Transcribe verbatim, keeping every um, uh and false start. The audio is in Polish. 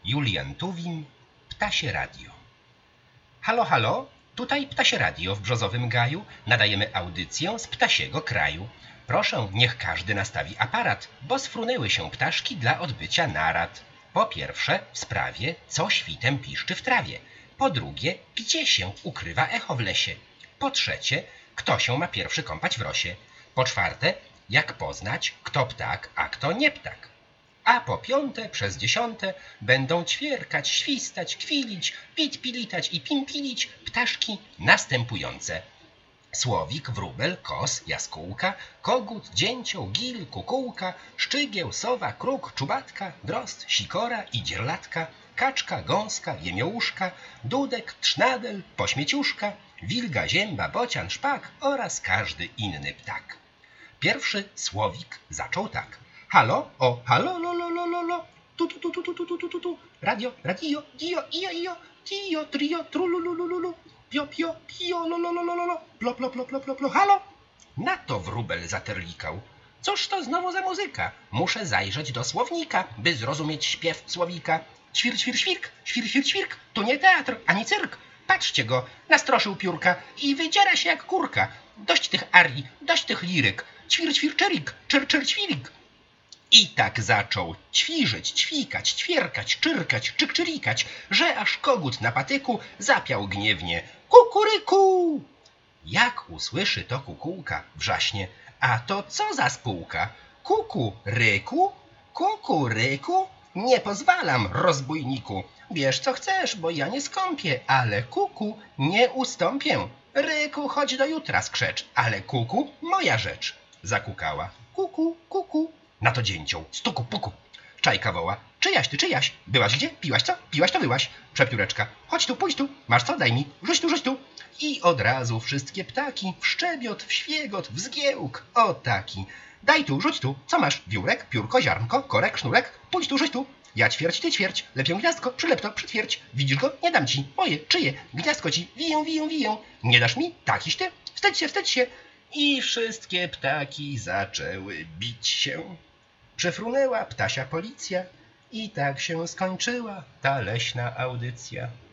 Julian Tuwim, Ptasie Radio. Halo, halo, tutaj Ptasie Radio w Brzozowym Gaju. Nadajemy audycję z ptasiego kraju. Proszę, niech każdy nastawi aparat, bo sfrunęły się ptaszki dla odbycia narad. Po pierwsze, w sprawie, co świtem piszczy w trawie. Po drugie, gdzie się ukrywa echo w lesie. Po trzecie, kto się ma pierwszy kąpać w rosie. Po czwarte, jak poznać, kto ptak, a kto nie ptak. A po piąte, przez dziesiąte, będą ćwierkać, świstać, kwilić, pit-pilitać i pimpilić ptaszki następujące. Słowik, wróbel, kos, jaskółka, kogut, dzięcioł, gil, kukułka, szczygieł, sowa, kruk, czubatka, drozd, sikora i dzierlatka, kaczka, gąska, jemiołuszka, dudek, trznadel, pośmieciuszka, wilga, zięba, bocian, szpak oraz każdy inny ptak. Pierwszy słowik zaczął tak. Halo, o, halo, lo, lo, lo, lo, lo, tu, tu, tu, tu, tu, tu, tu, tu, tu, tu, radio, radio, dio, io, io, tio, trio, trululululu, pio, pio, pio, lo, lo, lo, lo, lo, plo, plo, plo, plo, plo, plo, halo? Na to wróbel zaterlikał. Cóż to znowu za muzyka? Muszę zajrzeć do słownika, by zrozumieć śpiew słowika. Ćwir, ćwir, świrk, świr, świr, świrk, to nie teatr, ani cyrk. Patrzcie go, nastroszył piórka i wydziera się jak kurka. Dość tych arii, dość tych liryk. Ćwir, ćwir, czerik, czer, czer, ćwirik. I tak zaczął ćwirzyć, ćwikać, ćwierkać, czyrkać, czykczyrikać, że aż kogut na patyku zapiał gniewnie. Kukuryku! Jak usłyszy to kukułka, wrzaśnie. A to co za spółka? Kukuryku? Kukuryku? Nie pozwalam, rozbójniku. Bierz co chcesz, bo ja nie skąpię, ale kuku nie ustąpię. Ryku, chodź do jutra, skrzecz, ale kuku moja rzecz. Zakukała. Kuku, kuku. Na to dzięcioł. Stuku, puku. Czajka woła. Czyjaś ty, czyjaś? Byłaś gdzie? Piłaś co? Piłaś to wyłaś. Przepióreczka. Chodź tu, pójdź tu. Masz co? Daj mi. Rzuć tu, rzuć tu. I od razu wszystkie ptaki w szczebiot, w świegot, w zgiełk. O taki. Daj tu, rzuć tu. Co masz? Wiórek, piórko, ziarnko, korek, sznurek. Pójdź tu, rzuć tu. Ja ćwierć, ty ćwierć. Lepią gniazdko, przylep to, przytwierć. Widzisz go? Nie dam ci. Moje, czyje? Gniazdko ci. Wiję, wiję, wiję. Nie dasz mi? Takiś ty. Wstydź się, wstydź się. I wszystkie ptaki zaczęły bić się. Przyfrunęła ptasia policja i tak się skończyła ta leśna audycja.